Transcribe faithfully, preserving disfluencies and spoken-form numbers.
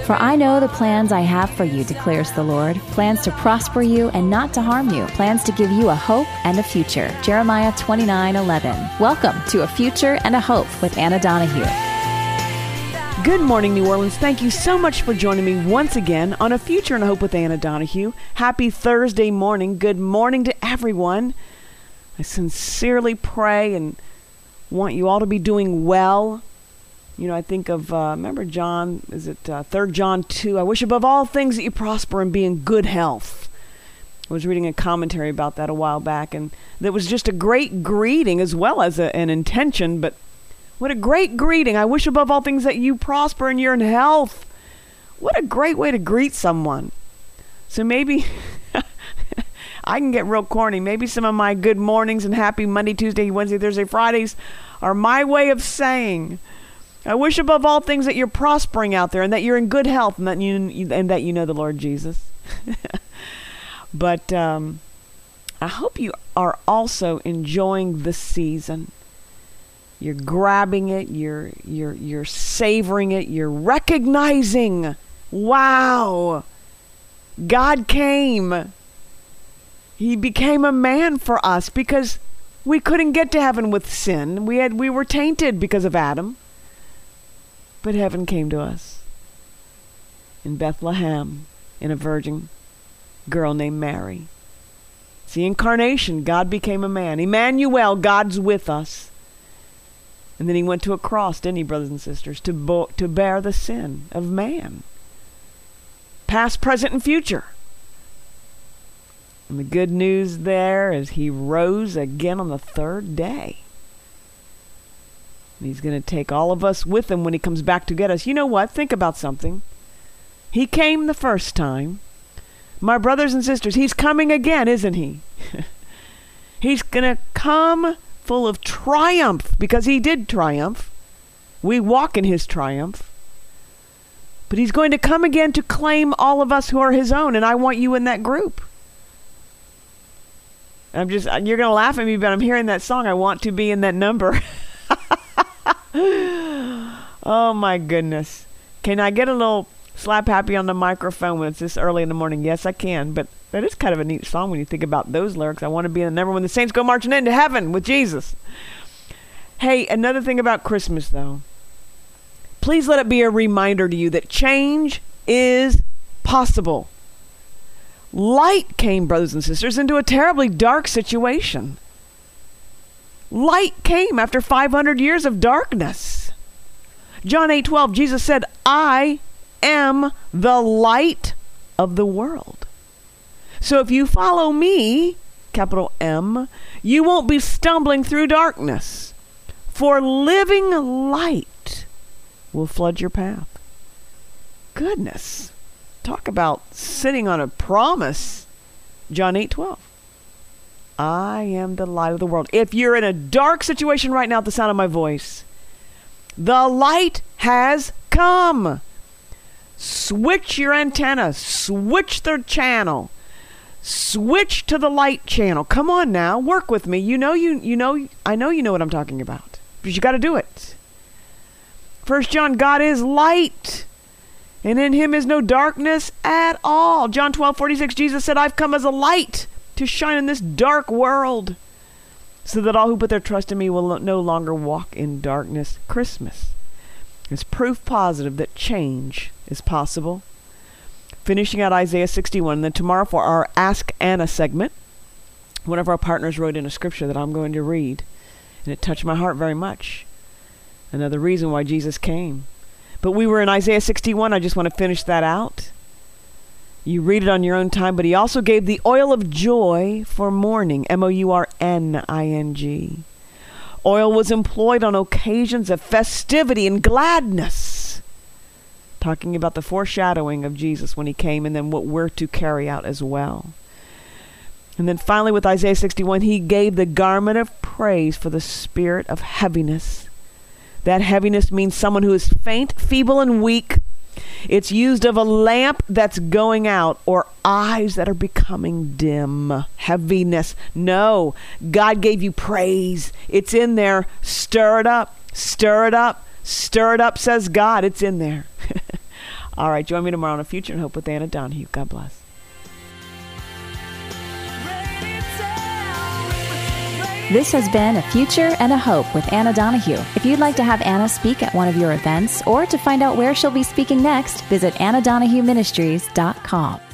For I know the plans I have for you, declares the Lord, plans to prosper you and not to harm you, plans to give you a hope and a future. Jeremiah twenty-nine eleven. Welcome to A Future and a Hope with Anna Donahue. Good morning, New Orleans. Thank you so much for joining me once again on A Future and a Hope with Anna Donahue. Happy Thursday morning. Good morning to everyone. I sincerely pray and want you all to be doing well. You know, I think of, uh, remember John, is it uh, Third John two? I wish above all things that you prosper and be in good health. I was reading a commentary about that a while back, and that was just a great greeting as well as a, an intention, but what a great greeting. I wish above all things that you prosper and you're in health. What a great way to greet someone. So maybe I can get real corny. Maybe some of my good mornings and happy Monday, Tuesday, Wednesday, Thursday, Fridays are my way of saying, I wish above all things that you're prospering out there and that you're in good health and that you and that you know the Lord Jesus. But um, I hope you are also enjoying the season. You're grabbing it, you're you're you're savoring it, you're recognizing, wow, God came. He became a man for us because we couldn't get to heaven with sin. We had we were tainted because of Adam. But heaven came to us in Bethlehem in a virgin girl named Mary. It's the incarnation. God became a man. Emmanuel, God's with us. And then he went to a cross, didn't he, brothers and sisters, to, bo- to bear the sin of man. Past, present, and future. And the good news there is he rose again on the third day. And he's going to take all of us with him when he comes back to get us. You know what? Think about something. He came the first time. My brothers and sisters, he's coming again, isn't he? He's going to come full of triumph, because he did triumph. We walk in his triumph. But he's going to come again to claim all of us who are his own, and I want you in that group. I'm just, you're going to laugh at me, but I'm hearing that song. I want to be in that number. Oh my goodness. Can I get a little slap happy on the microphone when it's this early in the morning? Yes, I can, but that is kind of a neat song when you think about those lyrics. I want to be in the number when the saints go marching into heaven with Jesus. Hey, another thing about Christmas, though. Please let it be a reminder to you that change is possible. Light came, brothers and sisters, into a terribly dark situation. Light came after five hundred years of darkness. John eight twelve, Jesus said, I am the light of the world. So if you follow me, capital M, you won't be stumbling through darkness. For living light will flood your path. Goodness. Talk about sitting on a promise. John eight twelve. I am the light of the world. If you're in a dark situation right now at the sound of my voice, the light has come. Switch your antenna. Switch the channel. Switch to the light channel. Come on now, work with me. You know you you know I know you know what I'm talking about. But you got to do it. First John, God is light, and in him is no darkness at all. John twelve forty-six, Jesus said, I've come as a light to shine in this dark world, so that all who put their trust in me will no longer walk in darkness. Christmas is proof positive that change is possible. Finishing out Isaiah sixty-one, and then tomorrow for our Ask Anna segment, one of our partners wrote in a scripture that I'm going to read, and it touched my heart very much. Another reason why Jesus came. But we were in Isaiah sixty-one. I just want to finish that out. You read it on your own time, but he also gave the oil of joy for mourning, M O U R N I N G. Oil was employed on occasions of festivity and gladness, talking about the foreshadowing of Jesus when he came and then what we're to carry out as well. And then finally with Isaiah sixty-one, he gave the garment of praise for the spirit of heaviness. That heaviness means someone who is faint, feeble, and weak. It's used of a lamp that's going out or eyes that are becoming dim. Heaviness. No, God gave you praise. It's in there. Stir it up. Stir it up. Stir it up, says God. It's in there. All right, join me tomorrow on A Future and Hope with Anna Donahue. God bless. This has been A Future and a Hope with Anna Donahue. If you'd like to have Anna speak at one of your events or to find out where she'll be speaking next, visit anna donahue ministries dot com.